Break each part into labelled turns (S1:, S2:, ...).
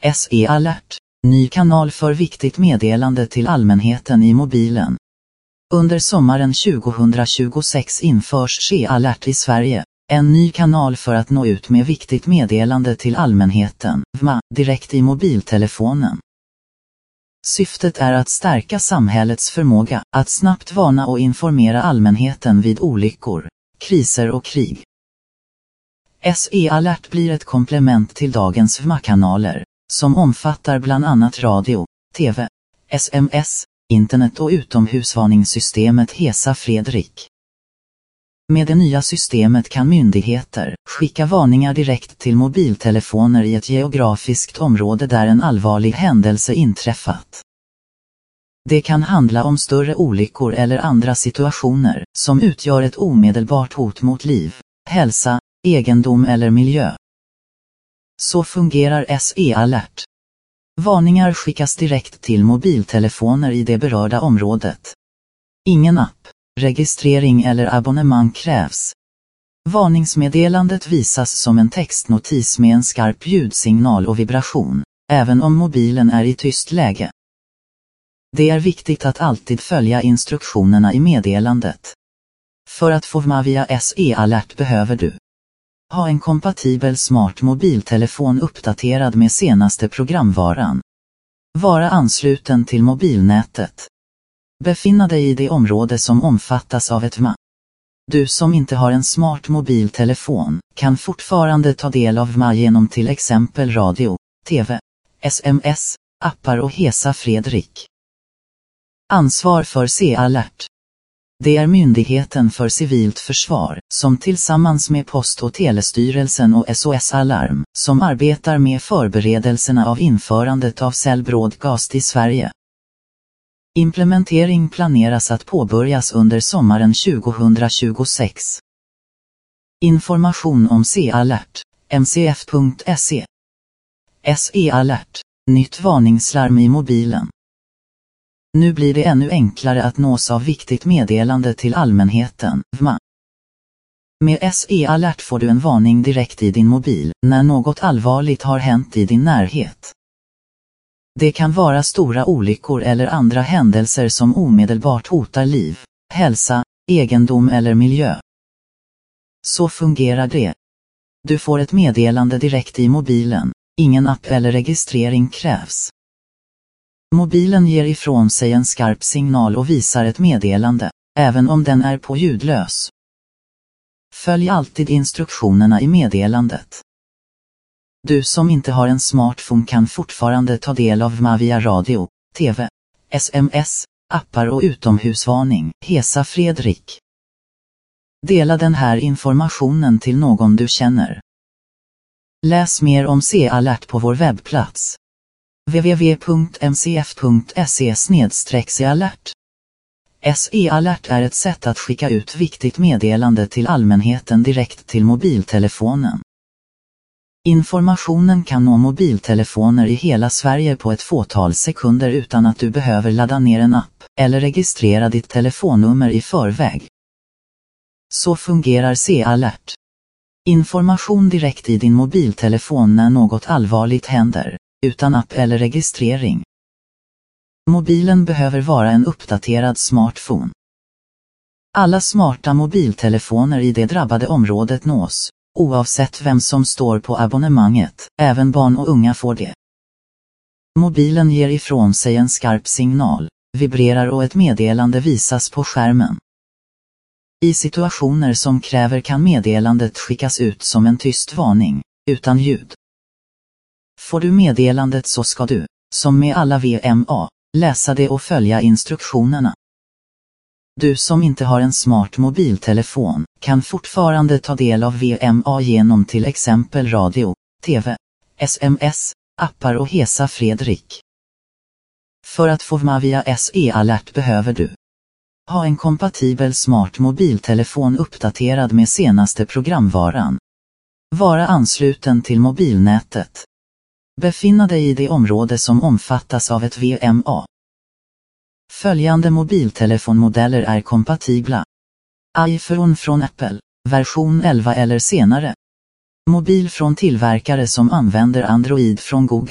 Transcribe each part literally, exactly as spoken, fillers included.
S1: S E-alert, ny kanal för viktigt meddelande till allmänheten i mobilen. Under sommaren tjugohundratjugosex införs S E-alert i Sverige, en ny kanal för att nå ut med viktigt meddelande till allmänheten, V M A, direkt i mobiltelefonen. Syftet är att stärka samhällets förmåga att snabbt varna och informera allmänheten vid olyckor, kriser och krig. S E-alert blir ett komplement till dagens V M A-kanaler, som omfattar bland annat radio, tv, sms, internet och utomhusvarningssystemet Hesa Fredrik. Med det nya systemet kan myndigheter skicka varningar direkt till mobiltelefoner i ett geografiskt område där en allvarlig händelse inträffat. Det kan handla om större olyckor eller andra situationer som utgör ett omedelbart hot mot liv, hälsa, egendom eller miljö. Så fungerar S E-alert. Varningar skickas direkt till mobiltelefoner i det berörda området. Ingen app, registrering eller abonnemang krävs. Varningsmeddelandet visas som en textnotis med en skarp ljudsignal och vibration, även om mobilen är i tyst läge. Det är viktigt att alltid följa instruktionerna i meddelandet. För att få V M A via S E-alert behöver du ha en kompatibel smart mobiltelefon uppdaterad med senaste programvaran. Vara ansluten till mobilnätet. Befinna dig i det område som omfattas av ett V M A. Du som inte har en smart mobiltelefon kan fortfarande ta del av V M A genom till exempel radio, tv, sms, appar och Hesa Fredrik. Ansvar för S E-alert. Det är Myndigheten för civilt försvar, som tillsammans med Post- och telestyrelsen och S O S Alarm, som arbetar med förberedelserna av införandet av Cell Broadcast i Sverige. Implementering planeras att påbörjas under sommaren tjugohundratjugosex. Information om S E-alert, m c f punkt se. S E-alert, nytt varningslarm i mobilen. Nu blir det ännu enklare att nås av viktigt meddelande till allmänheten, V M A. Med S E-alert får du en varning direkt i din mobil när något allvarligt har hänt i din närhet. Det kan vara stora olyckor eller andra händelser som omedelbart hotar liv, hälsa, egendom eller miljö. Så fungerar det. Du får ett meddelande direkt i mobilen, ingen app eller registrering krävs. Mobilen ger ifrån sig en skarp signal och visar ett meddelande, även om den är på ljudlös. Följ alltid instruktionerna i meddelandet. Du som inte har en smartphone kan fortfarande ta del av V M A via radio, tv, sms, appar och utomhusvarning, Hesa Fredrik. Dela den här informationen till någon du känner. Läs mer om S E-alert på vår webbplats w w w punkt m c f punkt se slash s e alert. S E-alert är ett sätt att skicka ut viktigt meddelande till allmänheten direkt till mobiltelefonen. Informationen kan nå mobiltelefoner i hela Sverige på ett fåtal sekunder utan att du behöver ladda ner en app eller registrera ditt telefonnummer i förväg. Så fungerar S E-alert. Information direkt i din mobiltelefon när något allvarligt händer, utan app eller registrering. Mobilen behöver vara en uppdaterad smartphone. Alla smarta mobiltelefoner i det drabbade området nås, oavsett vem som står på abonnemanget, även barn och unga får det. Mobilen ger ifrån sig en skarp signal, vibrerar och ett meddelande visas på skärmen. I situationer som kräver kan meddelandet skickas ut som en tyst varning, utan ljud. Får du meddelandet så ska du, som med alla V M A, läsa det och följa instruktionerna. Du som inte har en smart mobiltelefon kan fortfarande ta del av V M A genom till exempel radio, tv, sms, appar och Hesa Fredrik. För att få V M A via S E-alert behöver du ha en kompatibel smart mobiltelefon uppdaterad med senaste programvaran. Vara ansluten till mobilnätet. Befinna dig i det område som omfattas av ett V M A. Följande mobiltelefonmodeller är kompatibla. iPhone från Apple, version elva eller senare. Mobil från tillverkare som använder Android från Google,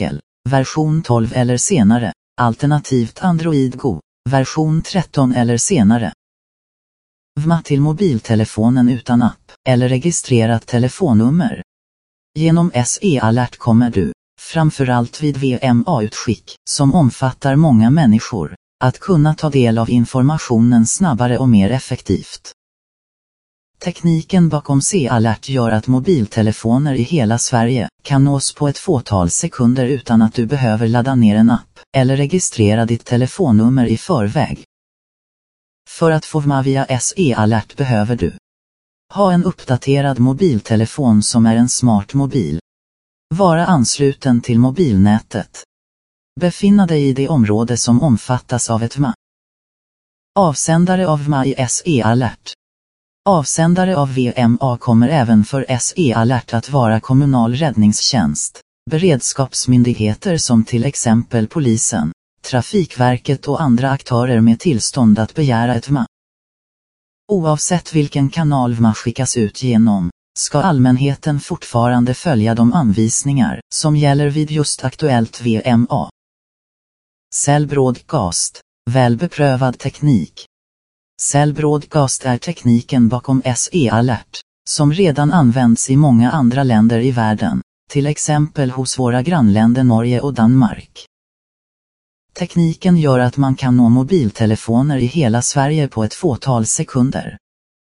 S1: version tolv eller senare, alternativt Android Go, version tretton eller senare. V M A till mobiltelefonen utan app eller registrerat telefonnummer. Genom S E-alert kommer du, framförallt vid V M A-utskick, som omfattar många människor, att kunna ta del av informationen snabbare och mer effektivt. Tekniken bakom C-alert gör att mobiltelefoner i hela Sverige kan nås på ett fåtal sekunder utan att du behöver ladda ner en app eller registrera ditt telefonnummer i förväg. För att få V M A via S E-alert behöver du ha en uppdaterad mobiltelefon som är en smart mobil. Vara ansluten till mobilnätet. Befinna dig i det område som omfattas av ett V M A. Avsändare av V M A i S E-alert. Avsändare av V M A kommer även för S E-alert att vara kommunal räddningstjänst, beredskapsmyndigheter som till exempel polisen, Trafikverket och andra aktörer med tillstånd att begära ett V M A. Oavsett vilken kanal V M A skickas ut genom, ska allmänheten fortfarande följa de anvisningar som gäller vid just aktuellt V M A. Cell Broadcast, välbeprövad teknik. Cell Broadcast är tekniken bakom S E-alert, som redan används i många andra länder i världen, till exempel hos våra grannländer Norge och Danmark. Tekniken gör att man kan nå mobiltelefoner i hela Sverige på ett fåtal sekunder.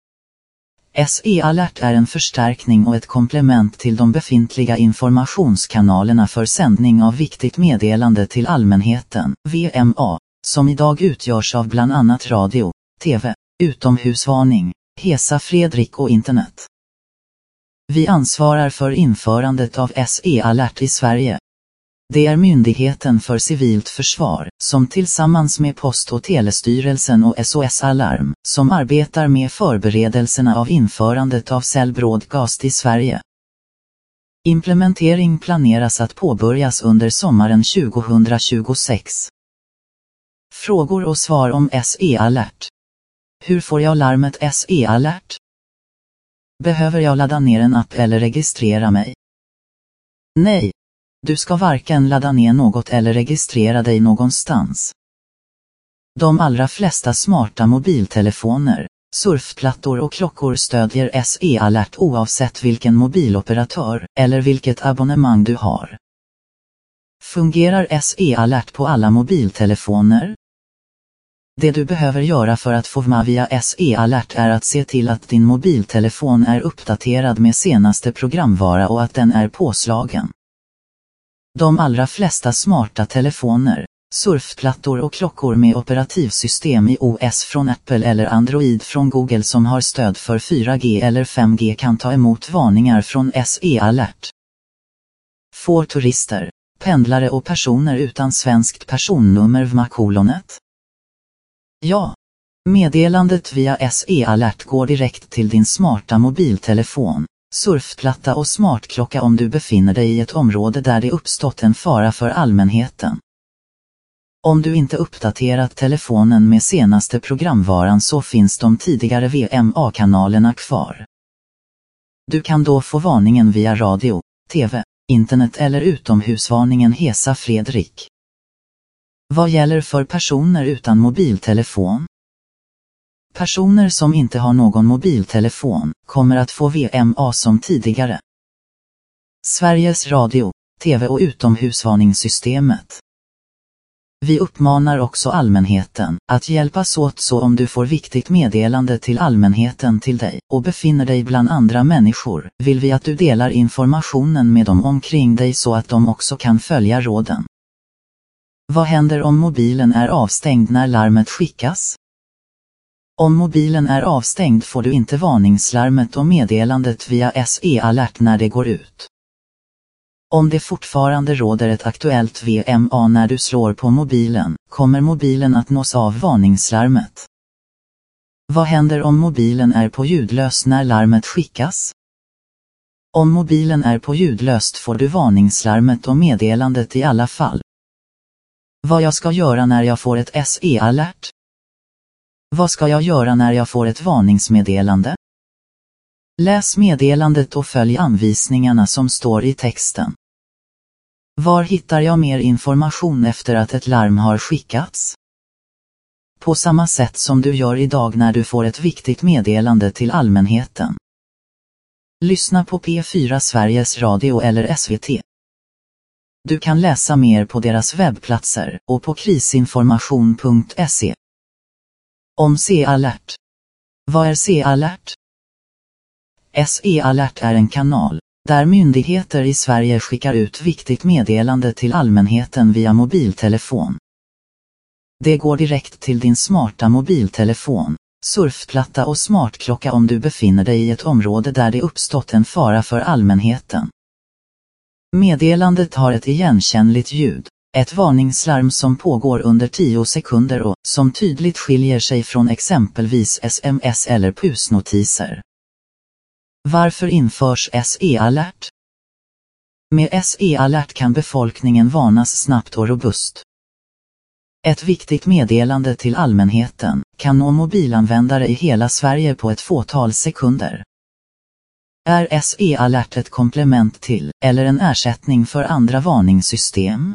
S1: S E-alert är en förstärkning och ett komplement till de befintliga informationskanalerna för sändning av viktigt meddelande till allmänheten, V M A, som idag utgörs av bland annat radio, T V, utomhusvarning, Hesa Fredrik och internet. Vi ansvarar för införandet av S E-alert i Sverige. Det är Myndigheten för civilt försvar, som tillsammans med Post- och telestyrelsen och S O S Alarm, som arbetar med förberedelserna av införandet av Cell Broadcast i Sverige. Implementering planeras att påbörjas under sommaren tjugohundratjugosex. Frågor och svar om S E-alert. Hur får jag larmet S E-alert? Behöver jag ladda ner en app eller registrera mig? Nej. Du ska varken ladda ner något eller registrera dig någonstans. De allra flesta smarta mobiltelefoner, surfplattor och klockor stödjer S E-alert oavsett vilken mobiloperatör eller vilket abonnemang du har. Fungerar S E-alert på alla mobiltelefoner? Det du behöver göra för att få V M A via S E-alert är att se till att din mobiltelefon är uppdaterad med senaste programvara och att den är påslagen. De allra flesta smarta telefoner, surfplattor och klockor med operativsystem i O S från Apple eller Android från Google som har stöd för fyra G eller fem G kan ta emot varningar från S E-alert. Får turister, pendlare och personer utan svenskt personnummer V M A-kolonet? Ja. Meddelandet via S E-alert går direkt till din smarta mobiltelefon, surfplatta och smartklocka om du befinner dig i ett område där det uppstått en fara för allmänheten. Om du inte uppdaterat telefonen med senaste programvaran så finns de tidigare V M A-kanalerna kvar. Du kan då få varningen via radio, T V, internet eller utomhusvarningen Hesa Fredrik. Vad gäller för personer utan mobiltelefon? Personer som inte har någon mobiltelefon kommer att få V M A som tidigare. Sveriges Radio, T V och utomhusvarningssystemet. Vi uppmanar också allmänheten att hjälpas åt, så om du får viktigt meddelande till allmänheten till dig och befinner dig bland andra människor, vill vi att du delar informationen med dem omkring dig så att de också kan följa råden. Vad händer om mobilen är avstängd när larmet skickas? Om mobilen är avstängd får du inte varningslarmet och meddelandet via S E-alert när det går ut. Om det fortfarande råder ett aktuellt V M A när du slår på mobilen, kommer mobilen att nås av varningslarmet. Vad händer om mobilen är på ljudlös när larmet skickas? Om mobilen är på ljudlöst får du varningslarmet och meddelandet i alla fall. Vad jag ska göra när jag får ett S E-alert? Vad ska jag göra när jag får ett varningsmeddelande? Läs meddelandet och följ anvisningarna som står i texten. Var hittar jag mer information efter att ett larm har skickats? På samma sätt som du gör idag när du får ett viktigt meddelande till allmänheten. Lyssna på P fyra Sveriges Radio eller S V T. Du kan läsa mer på deras webbplatser och på krisinformation punkt se. Om C-alert. Vad är C-alert? S E-alert är en kanal där myndigheter i Sverige skickar ut viktigt meddelande till allmänheten via mobiltelefon. Det går direkt till din smarta mobiltelefon, surfplatta och smartklocka om du befinner dig i ett område där det uppstått en fara för allmänheten. Meddelandet har ett igenkännligt ljud, ett varningslarm som pågår under tio sekunder och som tydligt skiljer sig från exempelvis sms eller pusnotiser. Varför införs S E-alert? Med S E-alert kan befolkningen varnas snabbt och robust. Ett viktigt meddelande till allmänheten kan nå mobilanvändare i hela Sverige på ett fåtal sekunder. Är S E-alert ett komplement till, eller en ersättning för andra varningssystem?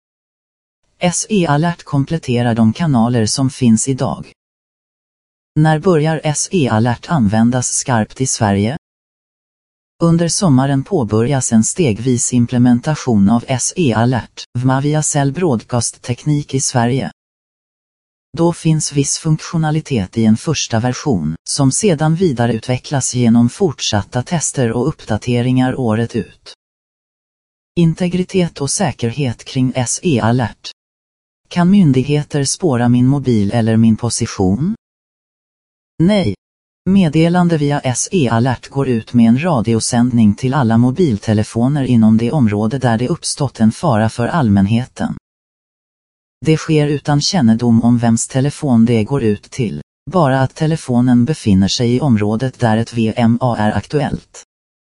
S1: S E-alert kompletterar de kanaler som finns idag. När börjar S E-alert användas skarpt i Sverige? Under sommaren påbörjas en stegvis implementation av S E-alert via Cell Broadcast-teknik i Sverige. Då finns viss funktionalitet i en första version, som sedan vidareutvecklas genom fortsatta tester och uppdateringar året ut. Integritet och säkerhet kring S E-alert. Kan myndigheter spåra min mobil eller min position? Nej. Meddelande via S E-alert går ut med en radiosändning till alla mobiltelefoner inom det område där det uppstått en fara för allmänheten. Det sker utan kännedom om vems telefon det går ut till, bara att telefonen befinner sig i området där ett V M A är aktuellt.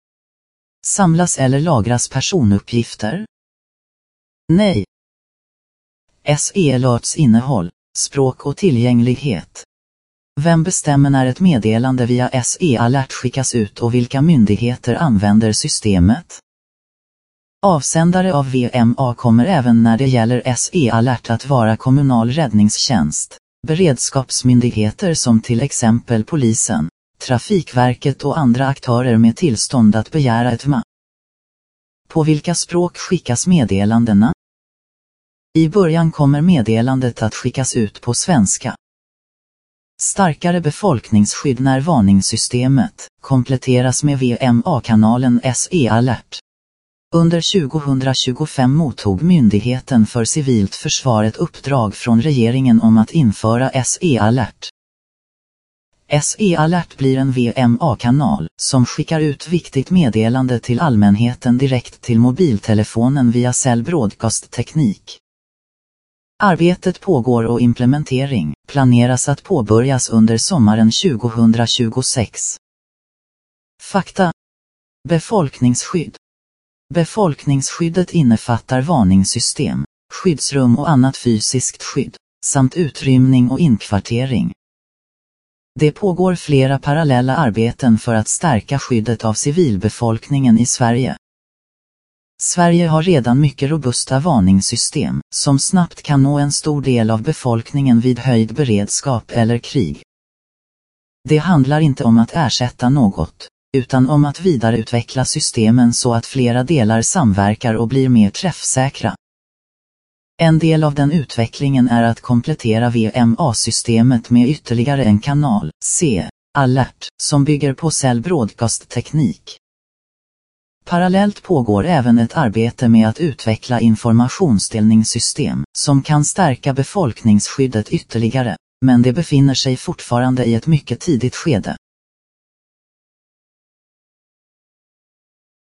S1: Samlas eller lagras personuppgifter? Nej. S E-alerts innehåll, språk och tillgänglighet. Vem bestämmer när ett meddelande via S E-alert skickas ut och vilka myndigheter använder systemet? Avsändare av V M A kommer även när det gäller S E-alert att vara kommunal räddningstjänst, beredskapsmyndigheter som till exempel polisen, Trafikverket och andra aktörer med tillstånd att begära ett M A. På vilka språk skickas meddelandena? I början kommer meddelandet att skickas ut på svenska. Starkare befolkningsskydd när varningssystemet kompletteras med V M A-kanalen S E-alert. Under tjugohundratjugofem mottog Myndigheten för civilt försvar ett uppdrag från regeringen om att införa S E-alert. S E-alert blir en V M A-kanal som skickar ut viktigt meddelande till allmänheten direkt till mobiltelefonen via Cell Broadcast-teknik. Arbetet pågår och implementering planeras att påbörjas under sommaren tjugohundratjugosex. Fakta. Befolkningsskydd. Befolkningsskyddet innefattar varningssystem, skyddsrum och annat fysiskt skydd, samt utrymning och inkvartering. Det pågår flera parallella arbeten för att stärka skyddet av civilbefolkningen i Sverige. Sverige har redan mycket robusta varningssystem, som snabbt kan nå en stor del av befolkningen vid höjd beredskap eller krig. Det handlar inte om att ersätta något, utan om att vidareutveckla systemen så att flera delar samverkar och blir mer träffsäkra. En del av den utvecklingen är att komplettera V M A-systemet med ytterligare en kanal, C-alert, som bygger på Cell Broadcast-teknik. Parallellt pågår även ett arbete med att utveckla informationsdelningssystem som kan stärka befolkningsskyddet ytterligare, men det befinner sig fortfarande i ett mycket tidigt skede.